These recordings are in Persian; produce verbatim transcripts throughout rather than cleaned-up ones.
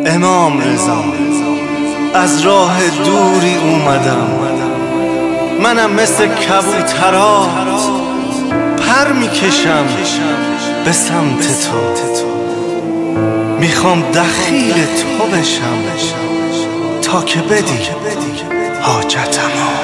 امام رضا از راه دوری اومدم، منم مثل کبوترات پر میکشم به سمت تو. میخوام دخیل تو بشم تا که بدی حاجتمو.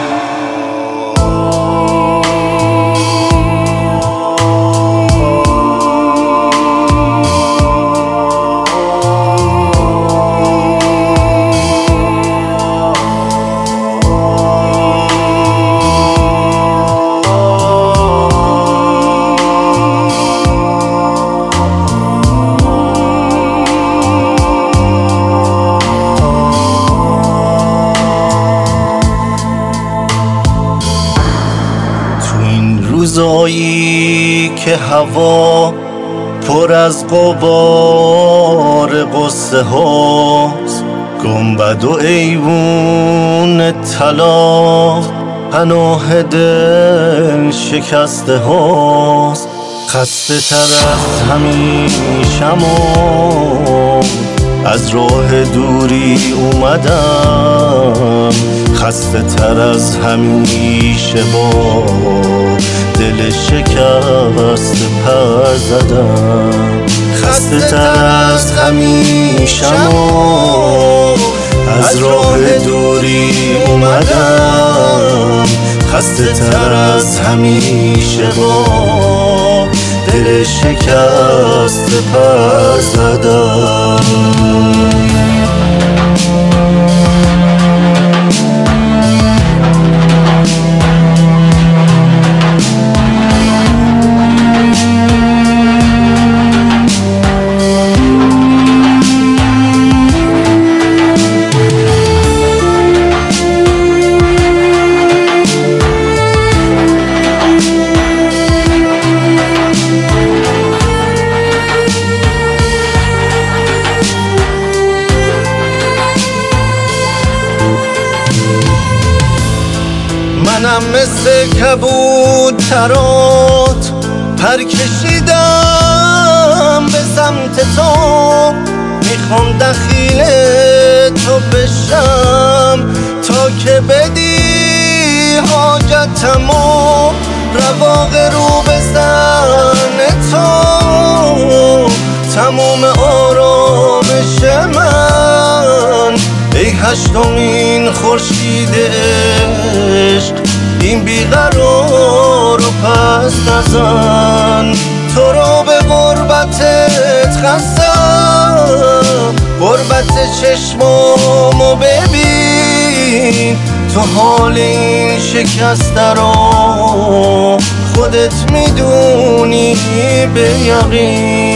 روزایی که هوا پر از غبار قصه هاست، گنبد و ایوون طلا پناه دل شکسته هاست. خسته تر از همیشم و از راه دوری اومدم، خسته تر از همیشه با دل شکست پر زدم. خسته تر از همیشم و از راه دوری اومدم، خسته تر از همیشه با دل شکست پر زدم. منم مثل کبوترات پر کشیدم به سمت تو. میخوام دخیل تو بشم تا که بدی حاجتمو. رواق رو بزن تو تموم آرامش من. ای هشتمین خورشید عشق این بیقرار رو پس نزن. تو رو به غربتت خستم، غربت چشمامو ببین. تو حال این شکسته رو خودت میدونی به یقین.